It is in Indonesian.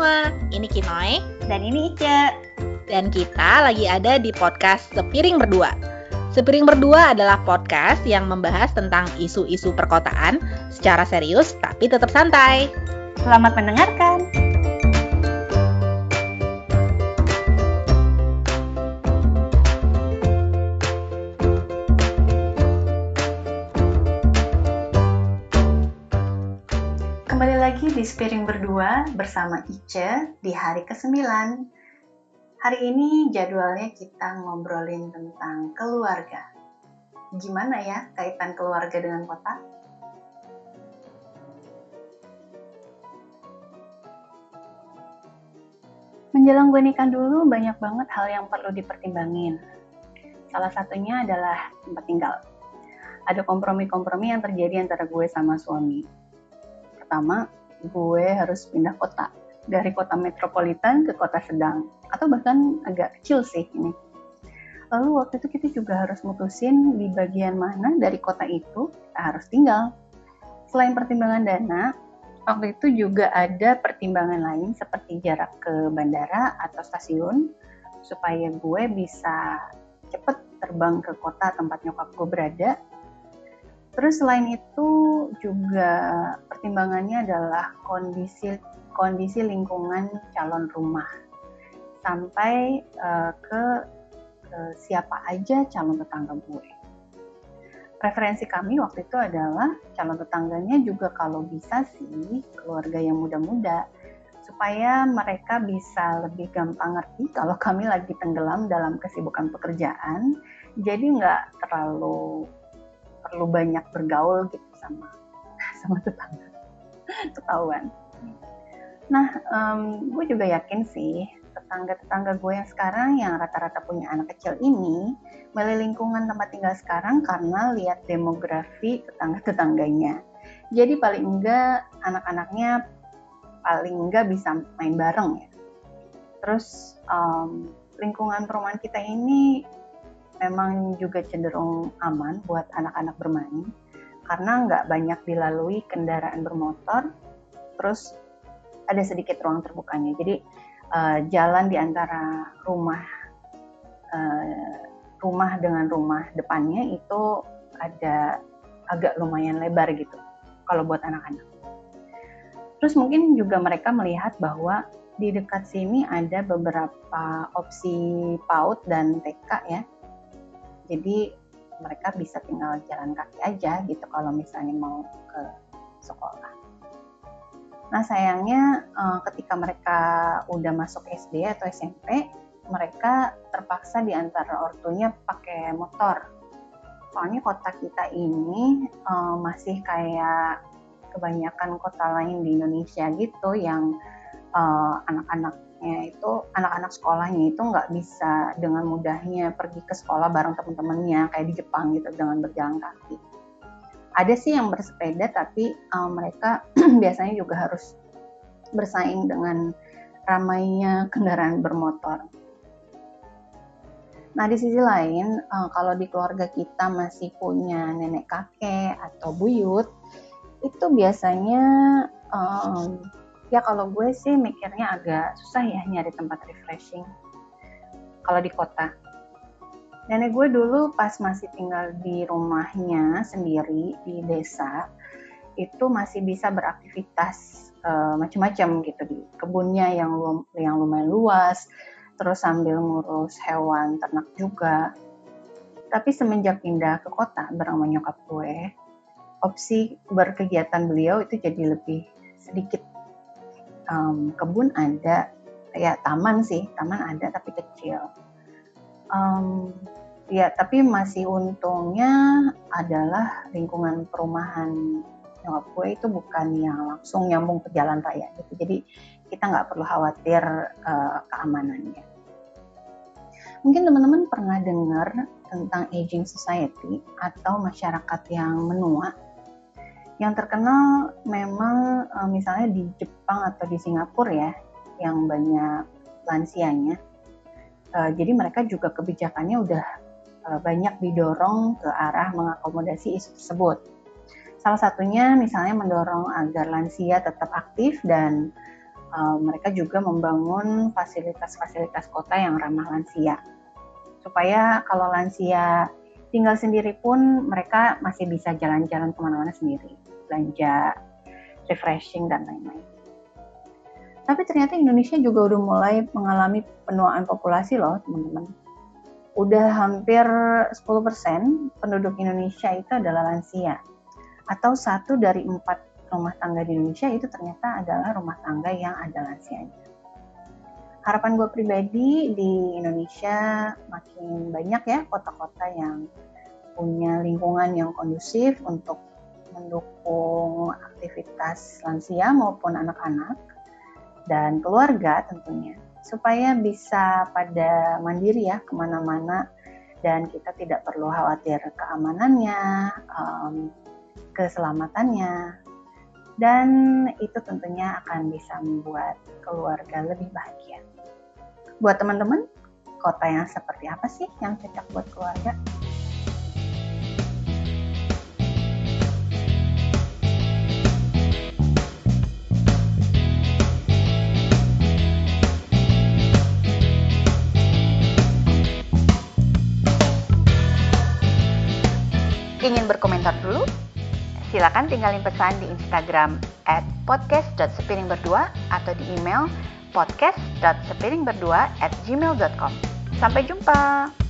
semua, ini Kinoy dan ini Ica. Dan kita lagi ada di podcast Sepiring Berdua. Sepiring Berdua adalah podcast yang membahas tentang isu-isu perkotaan secara serius tapi tetap santai. Selamat mendengarkan. Kembali lagi di Sepiring Berdua bersama Ica di hari ke-9. Hari ini jadwalnya kita ngobrolin tentang keluarga. Gimana ya kaitan keluarga dengan kota? Menjelang gue nikah dulu banyak banget hal yang perlu dipertimbangin. Salah satunya adalah tempat tinggal. Ada kompromi-kompromi yang terjadi antara gue sama suami. Pertama, gue harus pindah kota. Dari kota metropolitan ke kota sedang. Atau bahkan agak kecil sih ini. Lalu waktu itu kita juga harus mutusin di bagian mana dari kota itu kita harus tinggal. Selain pertimbangan dana, waktu itu juga ada pertimbangan lain seperti jarak ke bandara atau stasiun. Supaya gue bisa cepet terbang ke kota tempat nyokap gue berada. Terus selain itu juga pertimbangannya adalah kondisi lingkungan calon rumah sampai ke siapa aja calon tetangga gue. Preferensi kami waktu itu adalah calon tetangganya juga kalau bisa sih keluarga yang muda-muda supaya mereka bisa lebih gampang ngerti kalau kami lagi tenggelam dalam kesibukan pekerjaan, jadi nggak terlalu perlu banyak bergaul gitu sama tetangga, ketahuan. Nah, gue juga yakin sih tetangga-tetangga gue yang sekarang yang rata-rata punya anak kecil ini milih lingkungan tempat tinggal sekarang karena lihat demografi tetangga-tetangganya. Jadi paling enggak anak-anaknya paling enggak bisa main bareng ya. Terus lingkungan perumahan kita ini memang juga cenderung aman buat anak-anak bermain karena nggak banyak dilalui kendaraan bermotor, terus ada sedikit ruang terbukanya. Jadi jalan di antara rumah dengan rumah depannya itu ada agak lumayan lebar gitu kalau buat anak-anak. Terus mungkin juga mereka melihat bahwa di dekat sini ada beberapa opsi PAUD dan TK ya. Jadi mereka bisa tinggal jalan kaki aja gitu kalau misalnya mau ke sekolah. Nah sayangnya ketika mereka udah masuk SD atau SMP, mereka terpaksa diantar ortunya pakai motor. Soalnya kota kita ini masih kayak kebanyakan kota lain di Indonesia gitu yang anak-anak sekolahnya itu nggak bisa dengan mudahnya pergi ke sekolah bareng teman-temannya kayak di Jepang gitu dengan berjalan kaki. Ada sih yang bersepeda tapi mereka biasanya juga harus bersaing dengan ramainya kendaraan bermotor. Nah di sisi lain kalau di keluarga kita masih punya nenek kakek atau buyut itu biasanya ya kalau gue sih mikirnya agak susah ya nyari tempat refreshing kalau di kota. Nenek gue dulu pas masih tinggal di rumahnya sendiri di desa, itu masih bisa beraktivitas macam-macam gitu di kebunnya yang lumayan luas, terus sambil ngurus hewan ternak juga. Tapi semenjak pindah ke kota bareng nyokap gue, opsi berkegiatan beliau itu jadi lebih sedikit. Kebun ada, ya taman ada tapi kecil. Ya tapi masih untungnya adalah lingkungan perumahan nyokap gue itu bukan yang langsung nyambung ke jalan raya gitu. Jadi kita nggak perlu khawatir keamanannya. Mungkin teman-teman pernah dengar tentang aging society atau masyarakat yang menua. Yang terkenal memang misalnya di Jepang atau di Singapura ya, yang banyak lansianya. Jadi mereka juga kebijakannya udah banyak didorong ke arah mengakomodasi isu tersebut. Salah satunya misalnya mendorong agar lansia tetap aktif dan mereka juga membangun fasilitas-fasilitas kota yang ramah lansia. Supaya kalau lansia tinggal sendiri pun mereka masih bisa jalan-jalan kemana-mana sendiri, belanja, refreshing, dan lain-lain. Tapi ternyata Indonesia juga udah mulai mengalami penuaan populasi loh teman-teman. Udah hampir 10% penduduk Indonesia itu adalah lansia. Atau 1 dari 4 rumah tangga di Indonesia itu ternyata adalah rumah tangga yang ada lansianya. Harapan gue pribadi di Indonesia makin banyak ya kota-kota yang punya lingkungan yang kondusif untuk mendukung aktivitas lansia maupun anak-anak dan keluarga tentunya, supaya bisa pada mandiri ya kemana-mana dan kita tidak perlu khawatir keamanannya, keselamatannya. Dan itu tentunya akan bisa membuat keluarga lebih bahagia. Buat teman-teman, kota yang seperti apa sih yang cocok buat keluarga? Ingin berkomentar dulu? Silakan tinggalin pesan di Instagram @podcast.sepiringberdua atau di email podcast.sepiringberdua@gmail.com. Sampai jumpa!